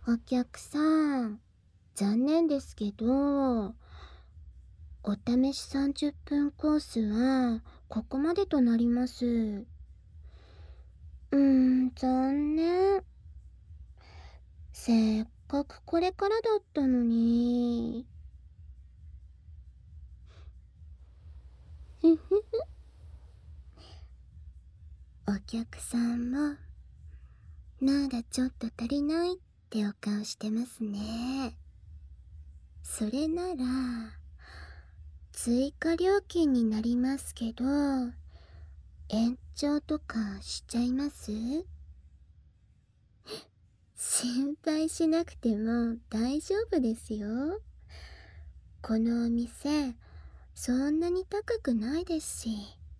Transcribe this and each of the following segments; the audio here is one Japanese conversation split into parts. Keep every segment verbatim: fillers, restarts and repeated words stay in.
お客さん、残念ですけど、お試しさんじゅっぷんコースはここまでとなります。うーん、残念。せっかくこれからだったのに。ふふふ。お客さんも、まだちょっと足りないってお顔してますね。それなら、追加料金になりますけど、延長とかしちゃいます？心配しなくても大丈夫ですよ。このお店、そんなに高くないですし。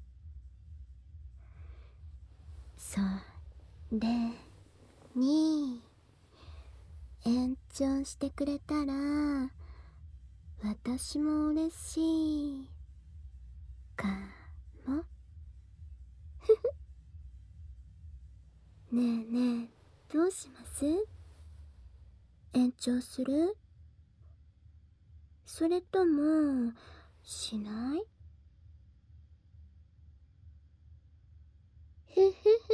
それに、延長してくれたら、私も嬉しいかも。ねえねえ、どうします？延長する？それとも、しない？ふふ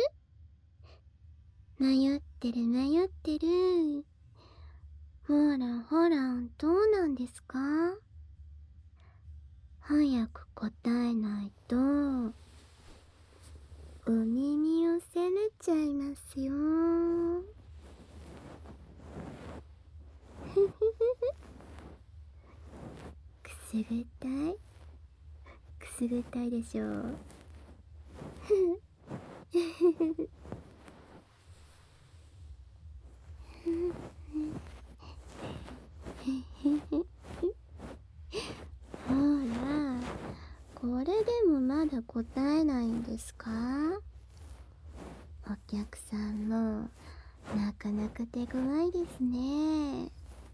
ふ。迷ってる迷ってる。ほらほら、どうなんですか？早く答えないと、お耳を責めちゃいますよ。ふふふふ。くすぐったい？くすぐったいでしょう。ふふふふ。ほら、これでもまだ答えないんですか？お客さんもなかなか手強いですね。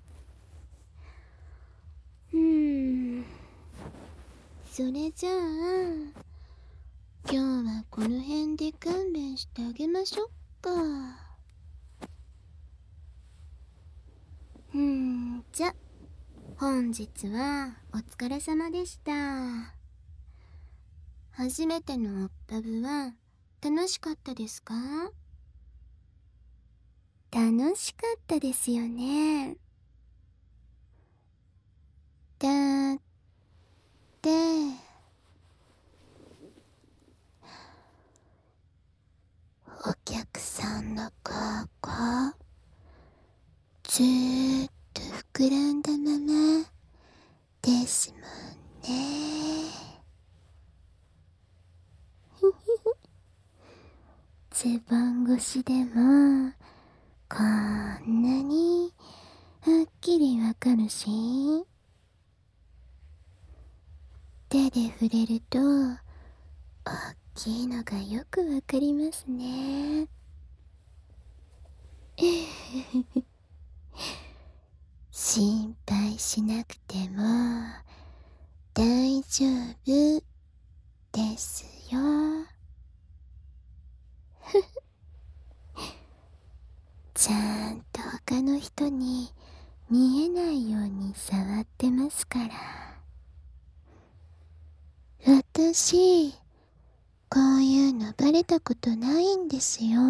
うーん、それじゃあ今日はこの辺で勘弁してあげましょうか。うーん、じゃ、本日はお疲れ様でした。初めてのオッパブは楽しかったですか？楽しかったですよね。だって、お客さんの顔がずーっと膨らんだままですもんね。ズボン越しでもこんなにはっきりわかるし、手で触れると大きいのがよくわかりますね。心配しなくても大丈夫ですよ。ちゃんと他の人に見えないように触ってますから。私、こういうのバレたことないんですよ。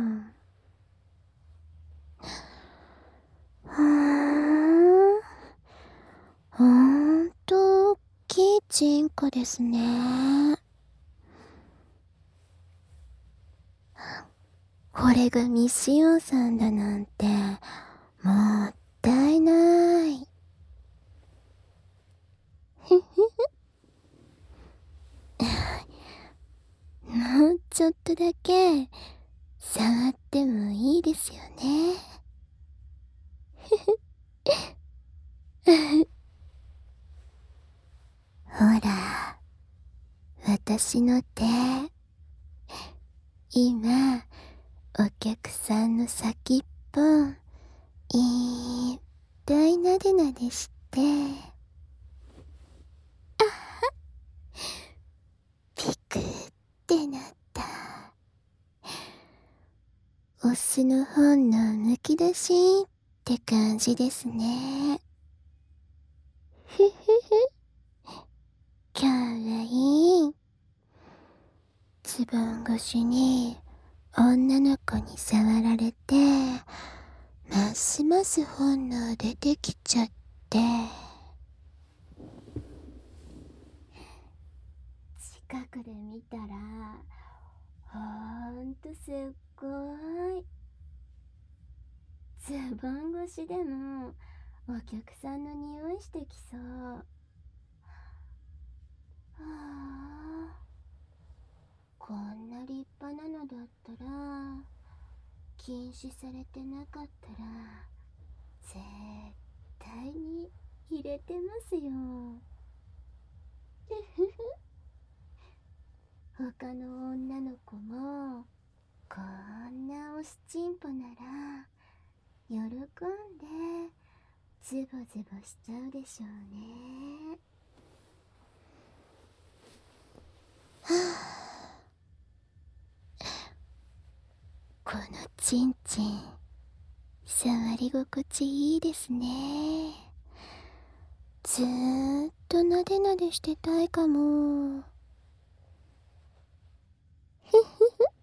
はーん。ほんと、大きいチンコですね。これが未使用さんだなんて、もったいない。ふふふ。もうちょっとだけ、触ってもいいですよね。ほら、私の手、今、お客さんの先っぽ、いっぱいなでなでして、ピクってなった。オスの本能むき出しって感じですね。ふふふ。かわいい。ズボン越しに女の子に触られて、ますます本能出てきちゃって。近くで見たら、ほんとすっごい。ズボン越しでもお客さんの匂いしてきそう。はあ、こんな立派なのだったら、禁止されてなかったら絶対に入れてますよ。他の女の子もこんなおしちんぽなら喜んでズボズボしちゃうでしょうね。はあ、このちんちん触り心地いいですね。ずーっとなでなでしてたいかも。ふふ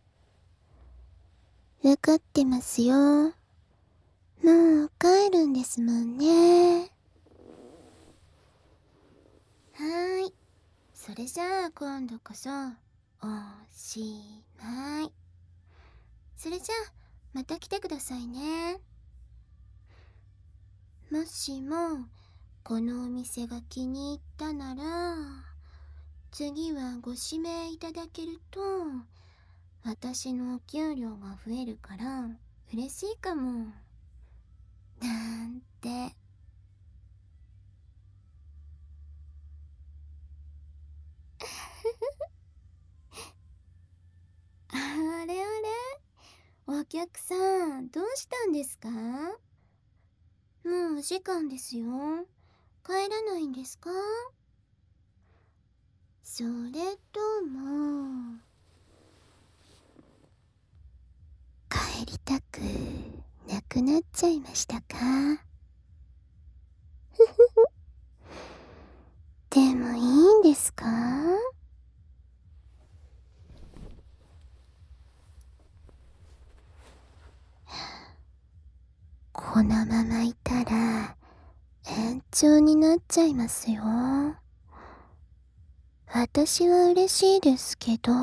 ふ。わかってますよ。もう帰るんですもんね。はーい。それじゃあ今度こそおしまい。それじゃあまた来てくださいね。もしもこのお店が気に入ったなら、次はご指名いただけると私のお給料が増えるから嬉しいかも。なんて。あれあれ、お客さんどうしたんですか？もうお時間ですよ。帰らないんですか？それとも帰りたくなくなっちゃいましたか？ふふふ。でもいいんですか？このままいたら延長になっちゃいますよ。私は嬉しいですけど。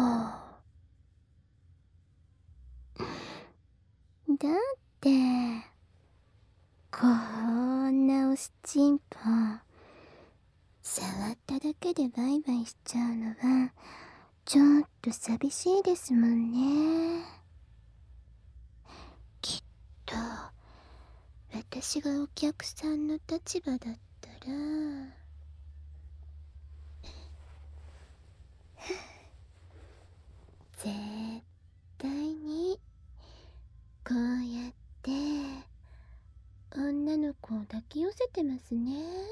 だってこんなおしちんぽ触っただけでバイバイしちゃうのはちょっと寂しいですもんね。きっと私がお客さんの立場だったら絶対にこうやって女の子を抱き寄せてますね。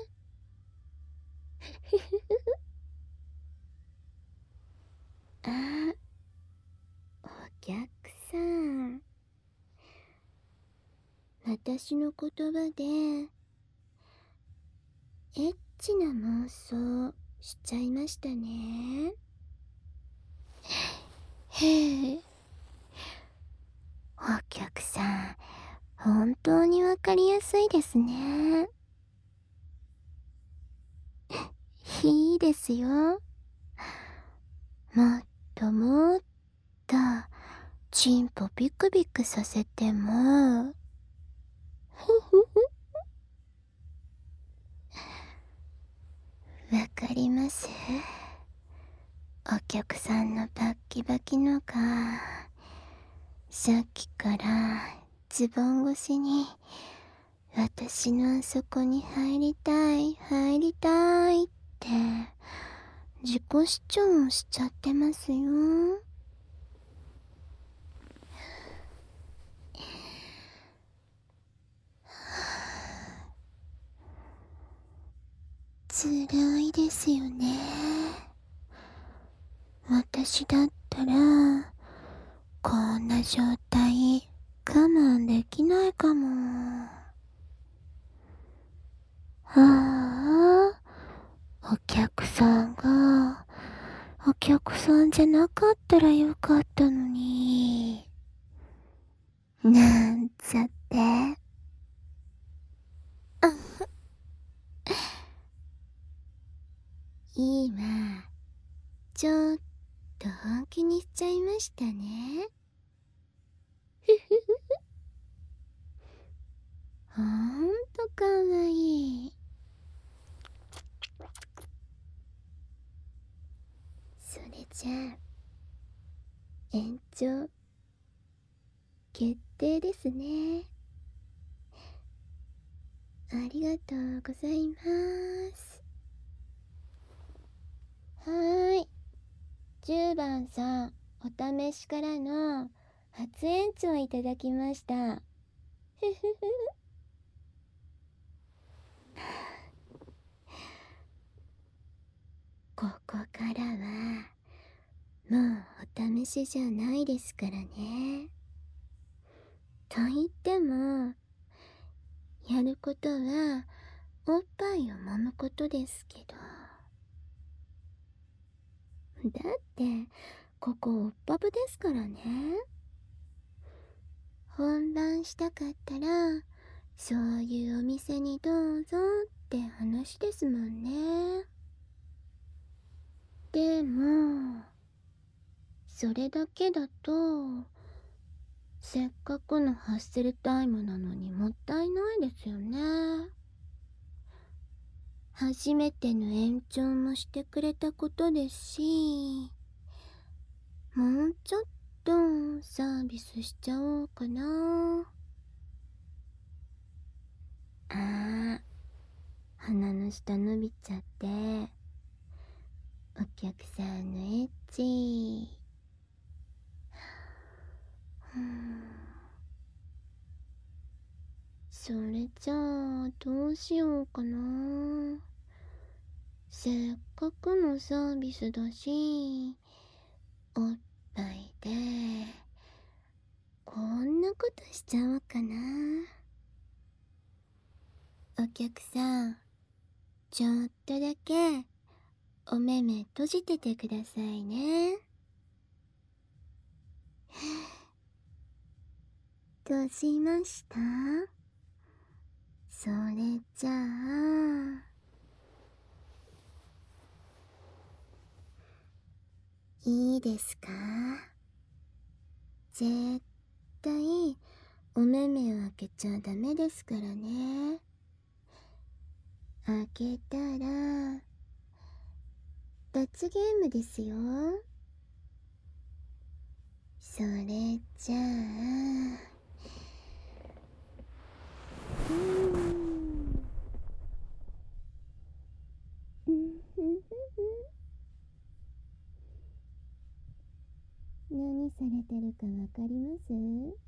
あ、お客さん、私の言葉でエッチな妄想しちゃいましたね。へえ、お客さん本当にわかりやすいですね。いいですよ。もっともっとチンポビクビクさせても。ふふふ。わかります？お客さんのバッキバキのがさっきからズボン越しに私のあそこに入りたい入りたいって自己主張しちゃってますよ。辛いですよね。私だったらこんな状態我慢できないかも。 ああ、お客さんが、お客さんじゃなかったらよかったのに。なんちゃって。今、ちょっと本気にしちゃいましたね。ほんとかわいい。それじゃあ、延長、決定ですね。ありがとうございます。はーい。じゅうばんさん、お試しからの初延長いただきました。ふふふ。ここからは、もうお試しじゃないですからね。と言っても、やることは、おっぱいを揉むことですけど。だって、ここおっぱぶですからね。本番したかったら、そういうお店にどうぞって話ですもんね。でも、それだけだと、せっかくのハッスルタイムなのにもったいないですよね。初めての延長もしてくれたことですし、もうちょっとサービスしちゃおうかな。あー、鼻の下伸びちゃって、お客さんのエッチ。うーん、それじゃあどうしようかな。せっかくのサービスだし、おっぱいでこんなことしちゃおうかな。お客さん、ちょっとだけお目目閉じててくださいね。どうしました？それじゃあ、いいですか？絶対お目目を開けちゃダメですからね。開けたら罰ゲームですよ。それじゃあ、うーん、うんふふふ。何されてるかわかります？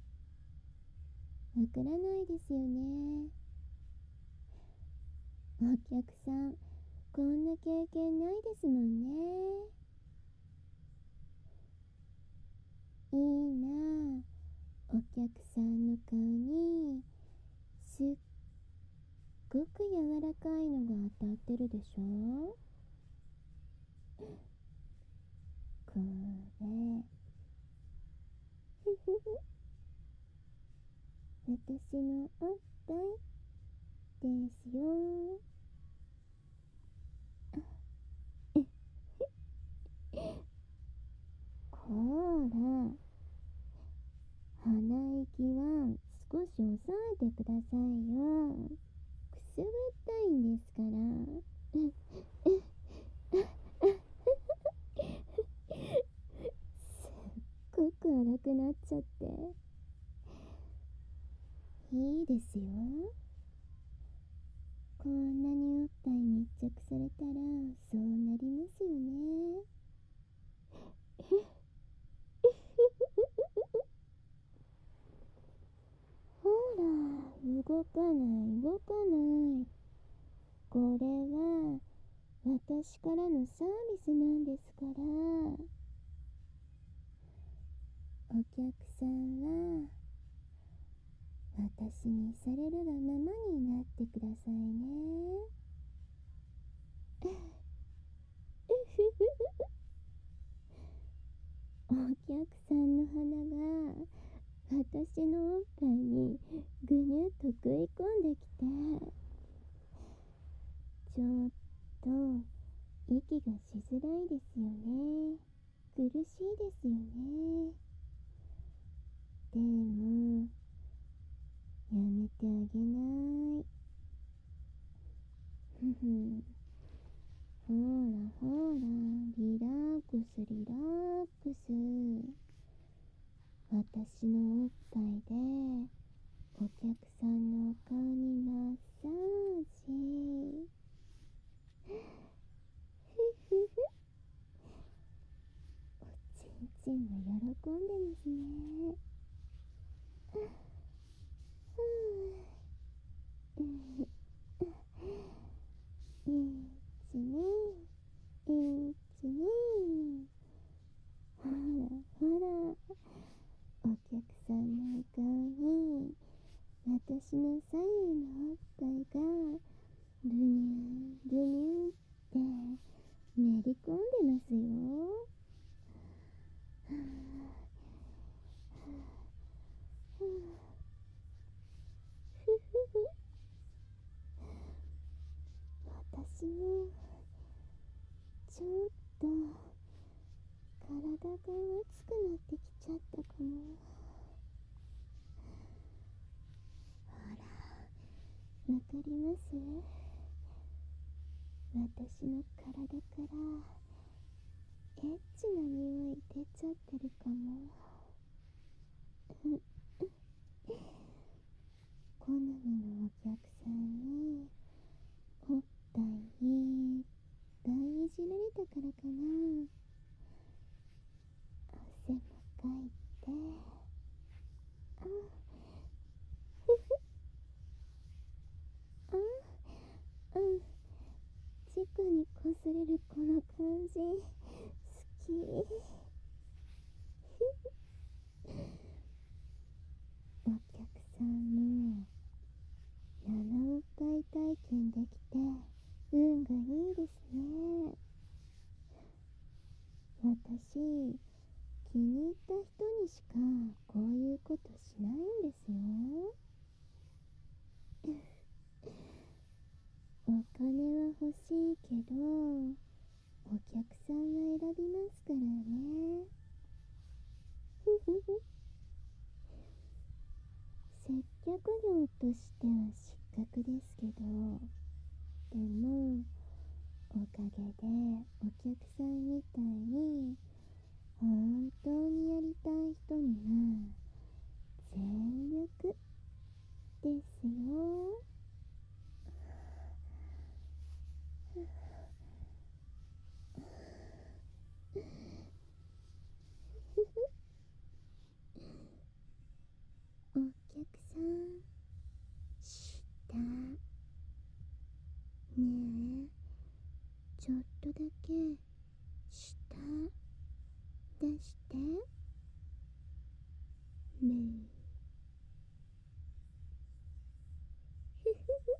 わからないですよね。お客さん、こんな経験ないですもんね。いいなあ、お客さんの顔にすっごく柔らかいのが当たってるでしょ。これふふふ、私のおっぱいですよ。こら、鼻息は少し抑えてくださいよ。くすぐったいんですから。すっごく荒くなっちゃって。いいですよ。こんなにおっぱい密着されたらそうなりますよね。ほら、動かない動かない。これは私からのサービスなんですから。お客さんは私にされるがままになってくださいね。 客さんの鼻が私のおっぱいにぐにゅっと食い込んできて、ちょっと息がしづらいですよね。苦しいですよね。でもやめてあげない。ふふ。ほらほら、リラックスリラックス。私のおっぱいでお客さんのお顔にマッサージ。ふふふ。おちんちんが喜んでますね。ふう。いちにいちに。ほらほら、お客さんのお顔に私の左右のおっぱいがブニュンブニュンって練り込んでますよ。ふふふ。私もちょっと体が熱くなってきちゃったかも。ほら、わかります？私の体からエッチな匂い出ちゃってるかも。好みのお客さんにおっぱいいっぱいいじられたからかな。汗もかいて、あ、ふふ、あ、うん、チクにこすれるこの感じ好き。お客さんも生おっぱい体験できて運がいいですね。私、気に入った人にしかこういうことしないんですよ。お金は欲しいけどお客さんが選びますからね。ふふふ。接客業としては失格ですけど、でもおかげでお客さんみたいに本当にやりたい人には全力ですよ。お客さん、下ねえ、ちょっとだけ下出してねえ。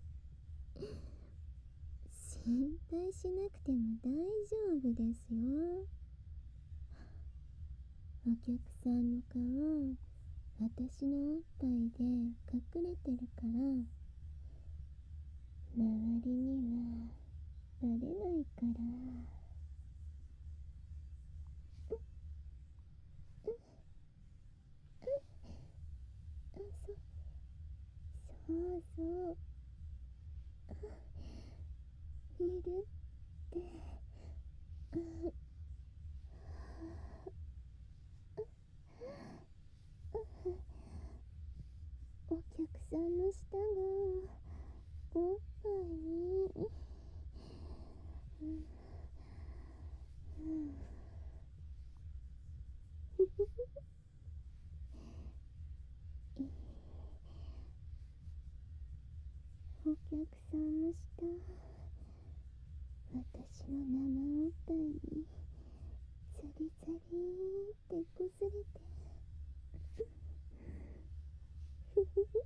心配しなくても大丈夫ですよ。お客さんの顔私のおっぱいで隠れてるから周りにはバレないから。あ、そ、そうそう、いるって。お客さんの舌がおっぱいに、うん、ふふふ。お客さんの舌、私の生おっぱいにザリザリってこすれて、ふふふ。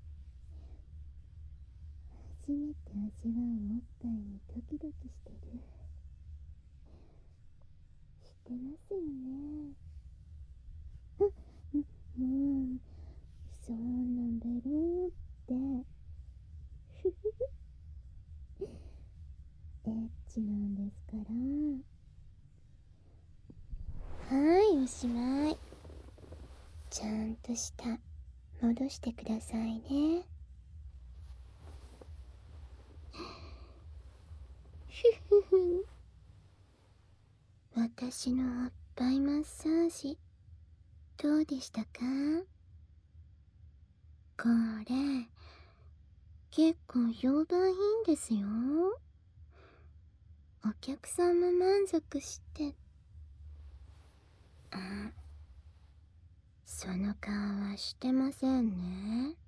初めて味わうおっぱいにドキドキしてる。知ってますよね。 ちゃんと下戻してくださいね。ふふふ。私のおっぱいマッサージどうでしたか？これ結構評判いいんですよ。お客さんも満足して。あ、その顔はしてませんね。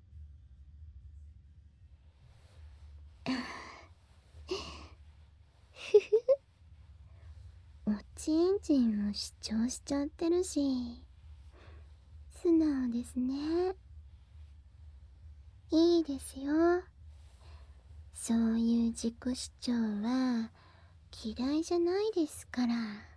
ふふおちんちんも主張しちゃってるし、素直ですね。いいですよ。そういう自己主張は嫌いじゃないですから。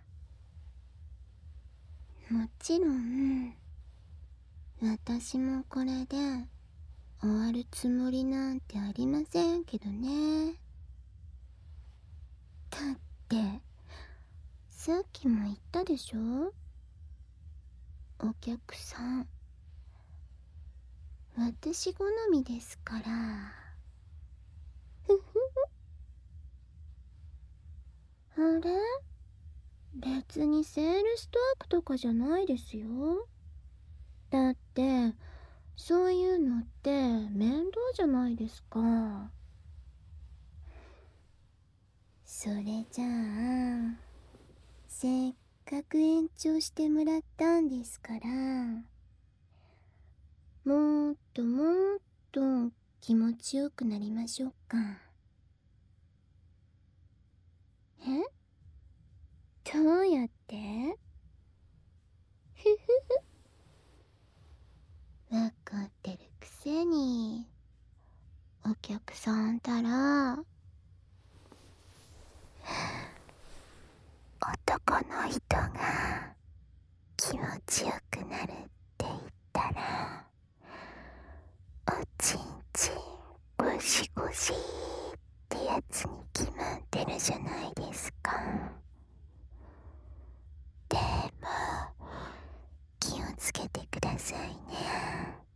もちろん私もこれで終わるつもりなんてありませんけどね。だってさっきも言ったでしょ、お客さん私好みですから。ふふあれ、別にセールストークとかじゃないですよ。だってそういうのって面倒じゃないですか。それじゃあせっかく延長してもらったんですから、もっともっと気持ちよくなりましょうか。え、どうやって？ふふふ、わかってるくせに。お客さんたら男の人が気持ちよくなるって言ったら、おちんちんゴシゴシってやつに決まってるじゃないですか。でも気をつけてくださいね。